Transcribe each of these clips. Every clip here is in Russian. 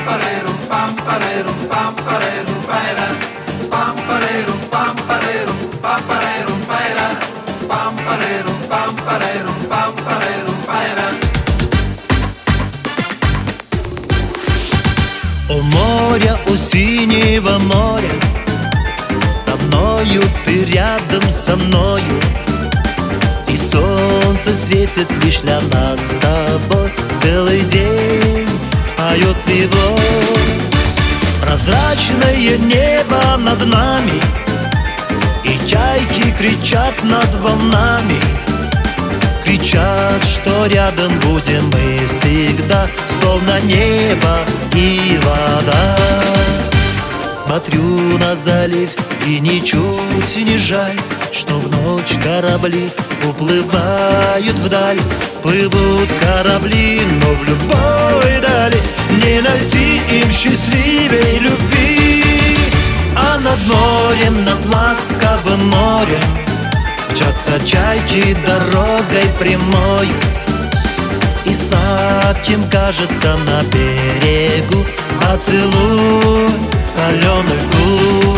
У моря, у синего моря, со мною ты рядом со мною, и солнце светит лишь для нас с тобой. Целый день поет прибой, прозрачное небо над нами, и чайки кричат над волнами. Кричат, что рядом будем мы всегда, словно небо и вода. Смотрю на залив и ничуть не жаль, что в ночь корабли уплывают вдаль. Плывут корабли, но в любой дали не найти им счастливей любви. А над морем, над ласковым морем мчатся чайки дорогой прямой, и сладким кажется на берегу поцелуй соленых губ.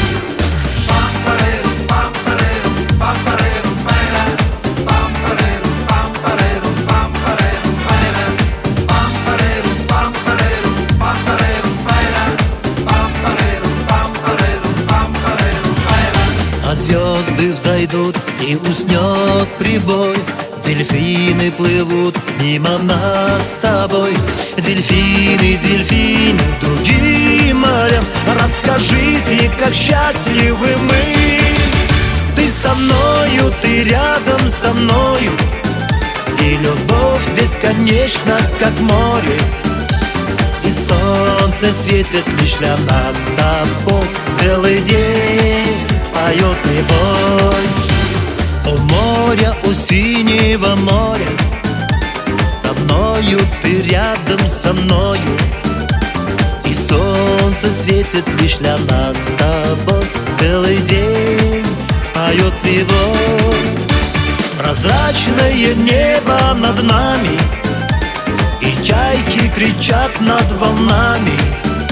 А звезды взойдут и уснет прибой, дельфины плывут мимо нас с тобой. Дельфины, дельфины, другим морям, расскажите, как счастливы мы. Ты со мною, ты рядом со мною, и любовь бесконечна, как море. И солнце светит лишь для нас с тобой. Целый день поет прибой. У моря, у синего моря, со мною ты рядом со мною, и солнце светит лишь для нас с тобой. Целый день поет прибой, прозрачное небо над нами, и чайки кричат над волнами.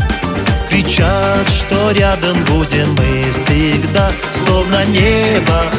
Кричат, что рядом будем мы всегда, словно небо